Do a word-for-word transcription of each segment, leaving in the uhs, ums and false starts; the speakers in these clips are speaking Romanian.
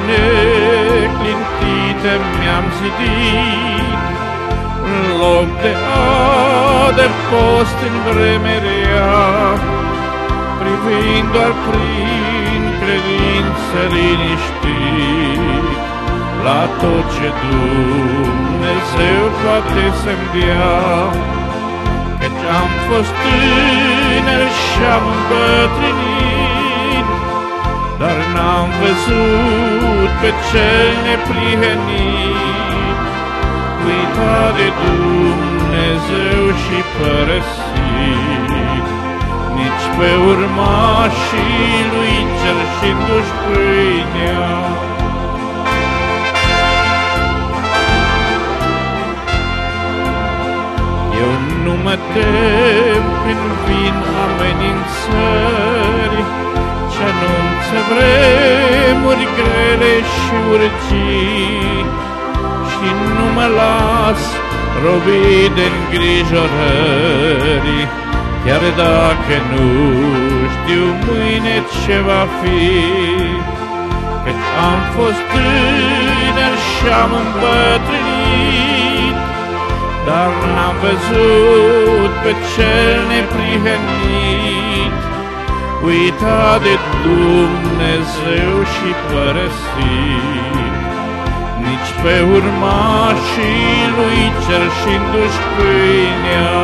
neclintite mi-am zidit un loc de adăpost în vreme rea, privind doar prin credință liniștit la tot ce Dumnezeu poate să-mi dea. Căci am fost tânăr și-am îmbătrânit, dar n-am văzut pe cel neprihănit, uitat de Dumnezeu și părăsit, nici pe urmașii lui cerșindu-și pâinea. Eu nu mă tem când vin amenințări ce anunță vremuri grele și urgii, și nu mă las robit de îngrijorări, chiar dacă nu știu mâine ce va fi. Căci am fost tânăr și-am îmbătrânit, dar n-am văzut pe cel neprihănit, uitat de Dumnezeu și părăsit, nici pe urmașii lui cerșindu-și pâinea.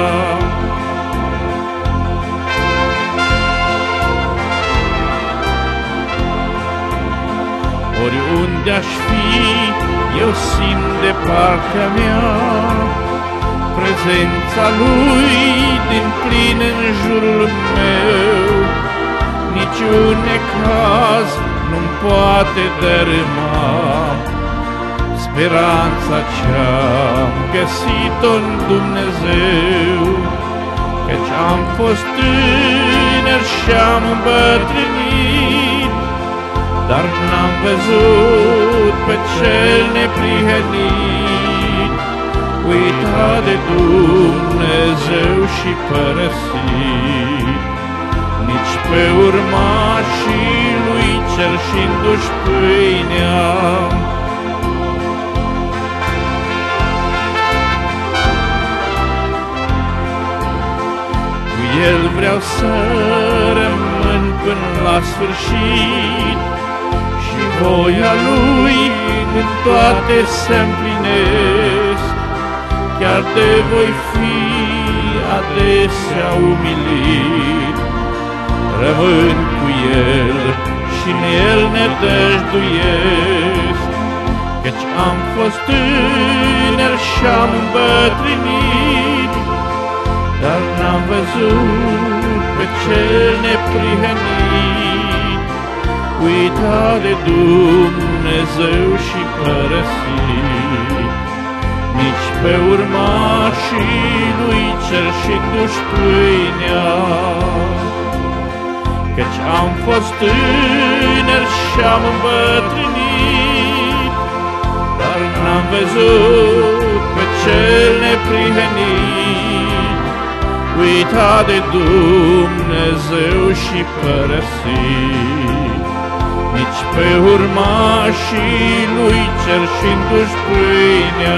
Oriunde aș fi, eu simt de partea mea prezența lui din plin în jurul meu. Niciun necaz nu-mi poate dărâma speranța ce-am găsit-o în Dumnezeu. Căci am fost tânăr și-am îmbătrânit, dar n-am văzut pe cel neprihănit, uitat de Dumnezeu și părăsit, nici pe urmașii lui cerșindu-și pâinea. Cu el vreau să rămân până la sfârșit și voia lui în toate să împlinesc. Chiar de voi fi adesea umilit, rămân cu el și în el nădăjduiesc. Căci am fost tânăr și-am îmbătrânit, dar n-am văzut pe cel neprihănit, uitat de Dumnezeu și părăsit, nici pe urmașii lui cerșindu-și pâinea. Căci am fost tânăr și-am îmbătrânit, dar n-am văzut pe cel neprihănit, uitat de Dumnezeu și părăsit, nici pe urmașii lui cerșindu-și pâinea.